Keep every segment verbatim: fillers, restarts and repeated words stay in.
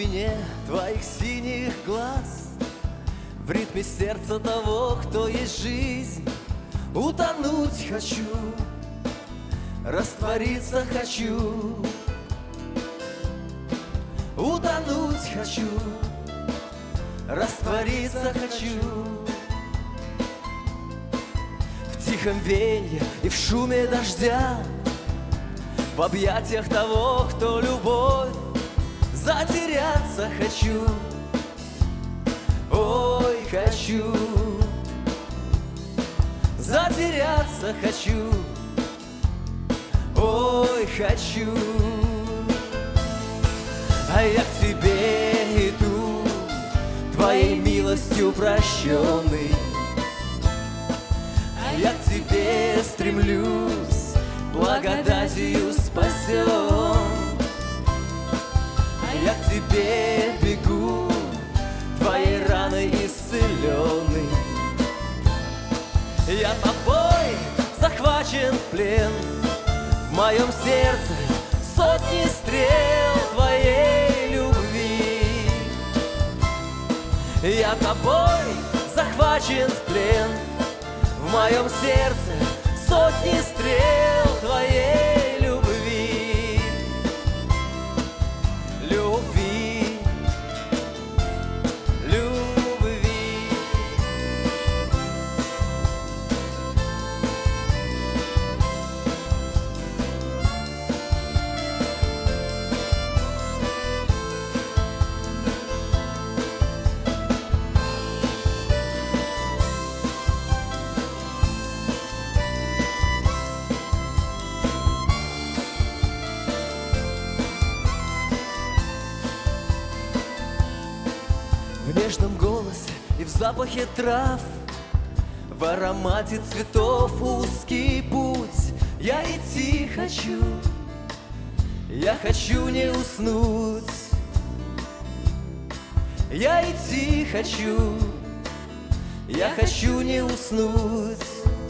глубине твоих синих глаз, в ритме сердца того, кто есть жизнь, утонуть хочу, раствориться хочу, утонуть хочу, раствориться хочу. В тихом венье и в шуме дождя, в объятиях того, кто любовь, затеряться хочу, ой, хочу, затеряться хочу, ой, хочу. А я к тебе иду, твоей милостью прощенный, а я к тебе стремлюсь, благодатью спасен. А я к тебе бегу, твоей раной исцеленный. Я тобой захвачен в плен, в моем сердце сотни стрел твоей любви. Я тобой захвачен в плен, в моем сердце сотни стрел твоей любви. Любви, любви. В нежном голосе и в запахе трав, в аромате цветов узкий путь я идти хочу, я хочу не уснуть. Я идти хочу, я хочу не уснуть.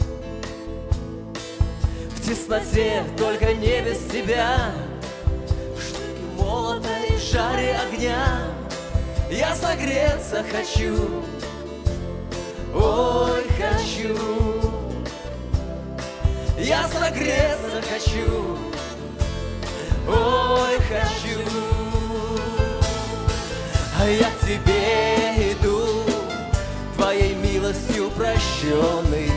В тесноте только не без тебя, в штыке молота и жаре огня я согреться хочу, ой, хочу. Я согреться хочу, ой, хочу. А я к тебе иду, твоей милостью прощенный,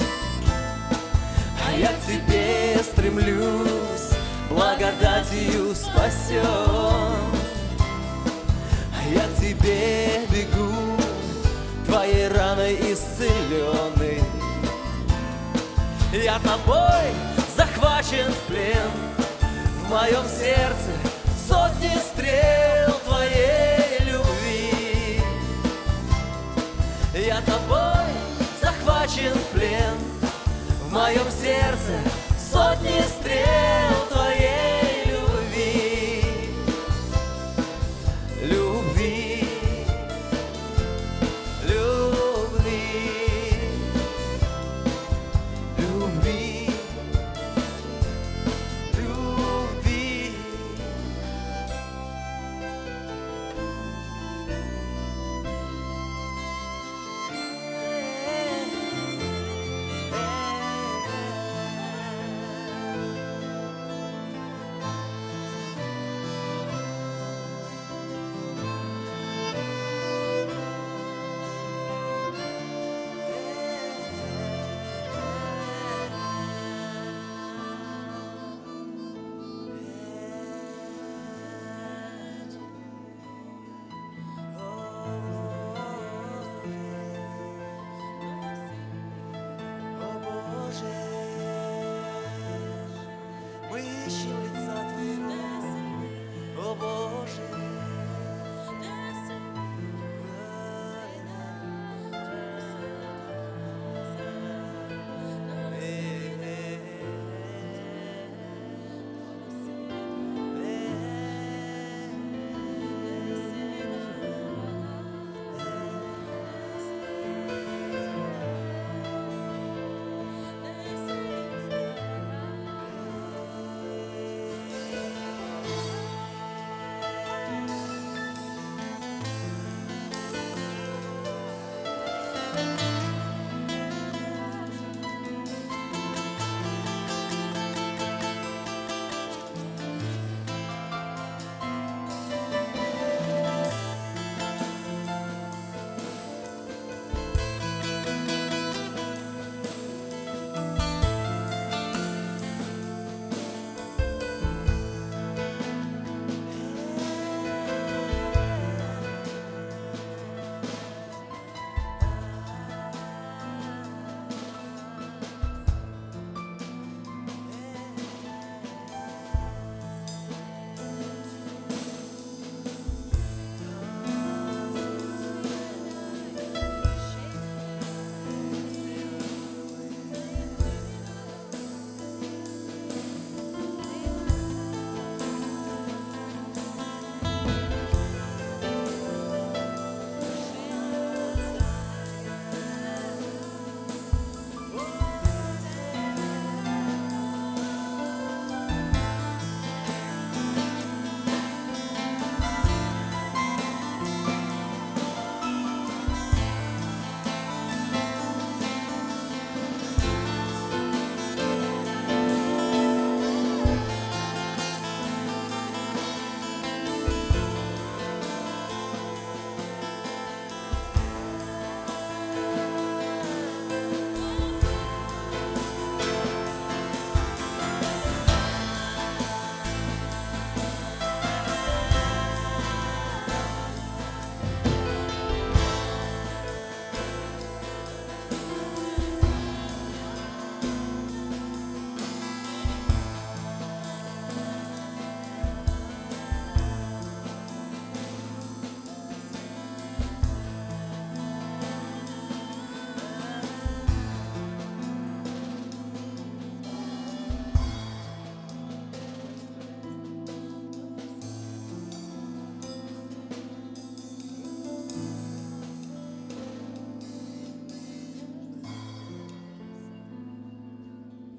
а я к тебе стремлюсь, благодатью спасен. Я к тебе бегу, твоей раной исцеленный. Я тобой захвачен в плен, в моем сердце сотни стрел